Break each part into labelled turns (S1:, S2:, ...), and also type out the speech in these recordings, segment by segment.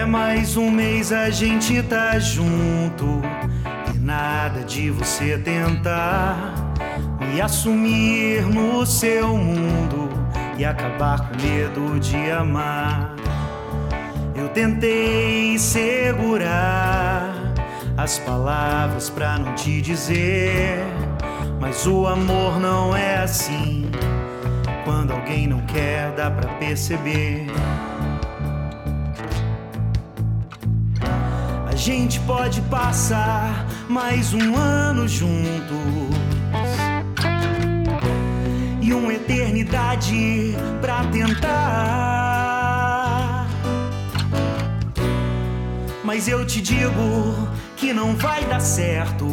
S1: Mais um mês a gente tá junto e nada de você tentar me assumir no seu mundo e acabar com medo de amar. Eu tentei segurar as palavras pra não te dizer, mas o amor não é assim. Quando alguém não quer, dá pra perceber. A gente pode passar mais um ano juntos e uma eternidade pra tentar. Mas eu te digo que não vai dar certo.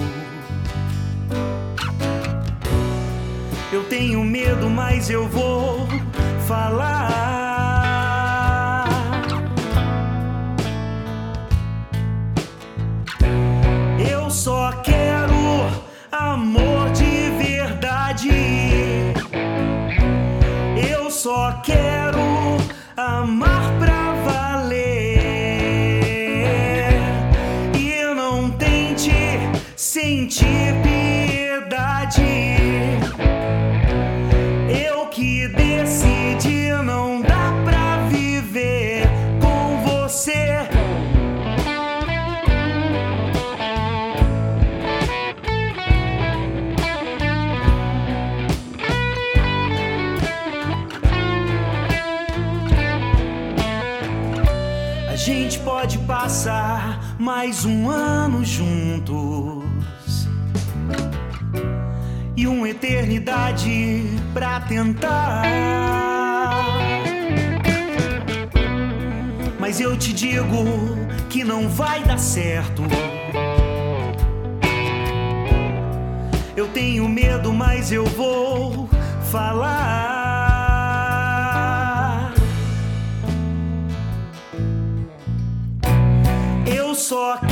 S1: Eu tenho medo, mas eu vou falar. Eu só quero amor de verdade. Eu só quero amar pra valer. E não tente sentir piedade. Eu que decidi, não dá pra viver com você. A gente pode passar mais um ano juntos e uma eternidade pra tentar. Mas eu te digo que não vai dar certo. Eu tenho medo, mas eu vou falar. Eu só